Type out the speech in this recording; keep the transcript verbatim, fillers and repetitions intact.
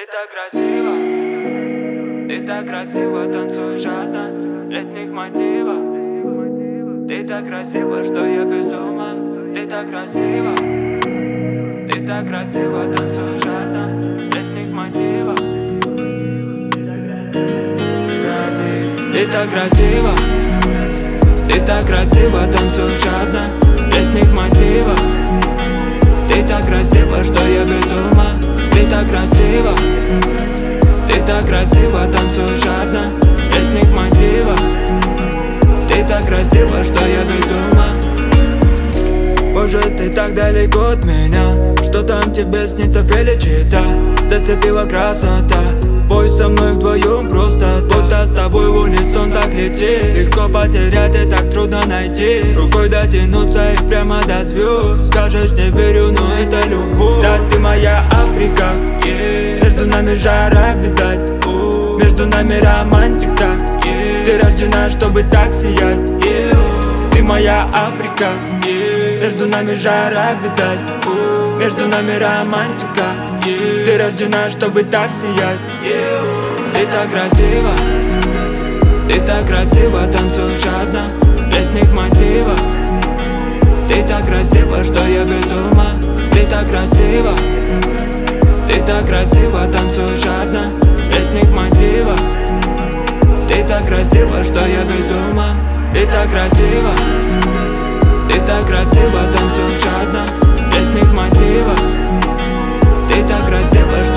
Ты так красиво, ты так красиво танцуешь жадно, летних мотивов. Ты так красиво, что я без ума. Ты так красиво, ты так красиво танцуешь жадно, летних мотивов. Ты так красиво, ты так красиво танцуешь жадно, летних мотивов. Ты так красиво, что я без ума. Ты так красиво, ты так красиво танцуешь жадно, летних мотивов. Ты так красиво, что я без ума. Боже, ты так далеко от меня, что там тебе снится феличита. Зацепила красота, пой со мной вдвоем просто так. Будто с тобой в унисон так летит. Легко потерять и так трудно найти. Рукой дотянуться и прямо до звезд. Скажешь, не верю, но это любовь. Да, ты моя Африка, yeah. Между нами жара, видать, uh. Между нами романтика, yeah. Ты рождена, чтобы так сиять, yeah. Ты моя Африка, yeah. Между нами жара, видать, uh. Между нами романтика, yeah. Ты рождена, чтобы так сиять, yeah. Ты так красиво, ты так красиво танцуешь жадно, летних мотивов. Ты так красиво, что я без ума. Ты так красиво, ты так красиво танцуешь жадно, летних мотивов. Ты так красиво, что я без ума. Ты так красиво, ты так красиво танцуешь жадно, летних мотивов. Ты так красиво, что